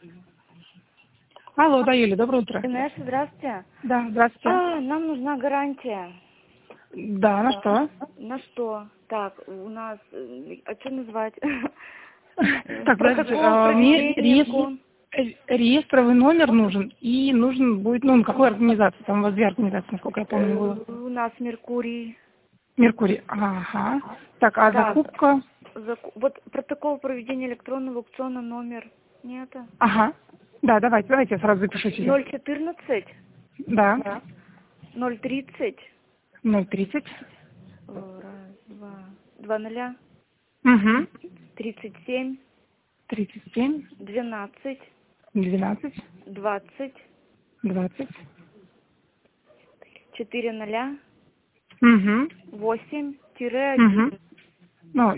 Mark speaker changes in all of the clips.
Speaker 1: Алло, да, Юля, доброе утро.
Speaker 2: Инесса, здравствуйте.
Speaker 1: Да, здравствуйте.
Speaker 2: Нам нужна гарантия.
Speaker 1: Да, на что?
Speaker 2: На что? Так, у нас... А что назвать?
Speaker 1: Так, подождите, мне реестровый номер нужен, и нужен будет, ну, какой организации? Там у вас две организации, насколько я помню, было.
Speaker 2: У нас Меркурий.
Speaker 1: Меркурий, ага. Так, а закупка?
Speaker 2: Вот протокол проведения электронного аукциона номер. Нет?
Speaker 1: Ага. Да, давайте я сразу запишу себе.
Speaker 2: 014.
Speaker 1: Да.
Speaker 2: 030.
Speaker 1: 030.
Speaker 2: Раз, два ноля.
Speaker 1: Угу.
Speaker 2: 37.
Speaker 1: 37.
Speaker 2: 12.
Speaker 1: 12.
Speaker 2: 20.
Speaker 1: 20.
Speaker 2: 4 ноля.
Speaker 1: Угу.
Speaker 2: 8-1.
Speaker 1: Угу. Ну,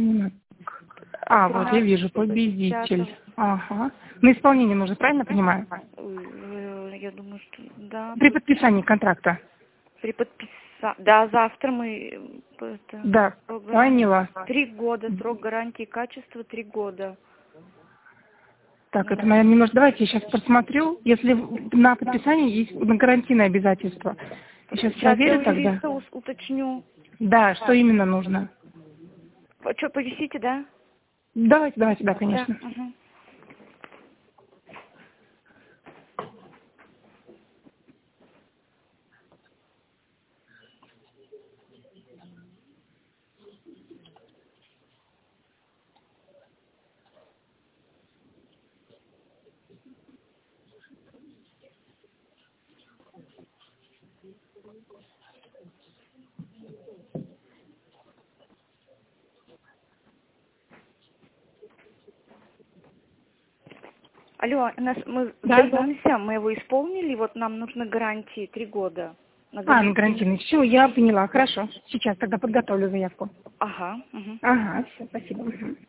Speaker 1: вот я вижу, победитель. Ага. На исполнение нужно, правильно понимаю?
Speaker 2: Я думаю, что да.
Speaker 1: При подписании контракта.
Speaker 2: Да, завтра мы...
Speaker 1: Да, поняла.
Speaker 2: 3 года, срок гарантии качества 3 года.
Speaker 1: Так, это, наверное, немножко... Давайте я сейчас посмотрю. Если на подписании есть гарантийное обязательство. Сейчас проверю тогда.
Speaker 2: Уточню.
Speaker 1: Да, что именно нужно.
Speaker 2: Что, повисите, да?
Speaker 1: Давайте, да, конечно.
Speaker 2: Да, угу. Алло, мы сдаемся, мы его исполнили, вот нам нужны гарантии 3 года.
Speaker 1: На гарантийный. Все, я поняла, хорошо. Сейчас тогда подготовлю заявку.
Speaker 2: Ага. Угу.
Speaker 1: Ага, все, спасибо.